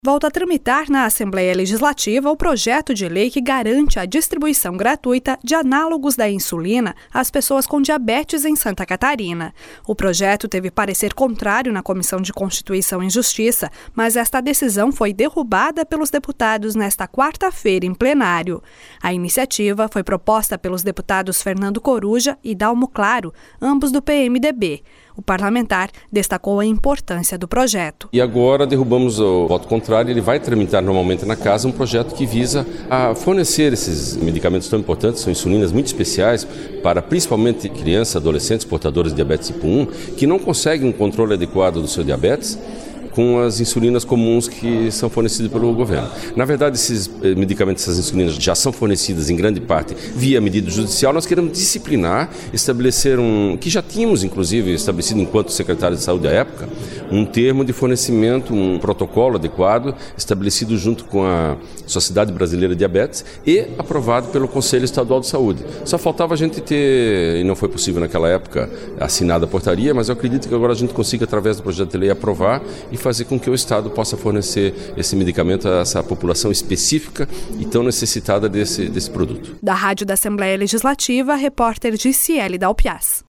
Volta a tramitar na Assembleia Legislativa o projeto de lei que garante a distribuição gratuita de análogos da insulina às pessoas com diabetes em Santa Catarina. O projeto teve parecer contrário na Comissão de Constituição e Justiça, mas esta decisão foi derrubada pelos deputados nesta quarta-feira em plenário. A iniciativa foi proposta pelos deputados Fernando Coruja e Dalmo Claro, ambos do PMDB. O parlamentar destacou a importância do projeto. E agora derrubamos o voto contrário. Ele vai tramitar normalmente na casa um projeto que visa a fornecer esses medicamentos tão importantes, são insulinas muito especiais para principalmente crianças, adolescentes portadores de diabetes tipo 1, que não conseguem um controle adequado do seu diabetes com as insulinas comuns que são fornecidas pelo governo. Na verdade, esses medicamentos, essas insulinas já são fornecidas em grande parte via medida judicial. Nós queremos disciplinar, estabelecer que já tínhamos inclusive estabelecido enquanto secretário de saúde à época, um termo de fornecimento, um protocolo adequado, estabelecido junto com a Sociedade Brasileira de Diabetes e aprovado pelo Conselho Estadual de Saúde. Só faltava a gente ter, e não foi possível naquela época, assinada a portaria, mas eu acredito que agora a gente consiga, através do projeto de lei, aprovar e fazer com que o Estado possa fornecer esse medicamento a essa população específica e tão necessitada desse produto. Da Rádio da Assembleia Legislativa, repórter Giciele Dalpiaz.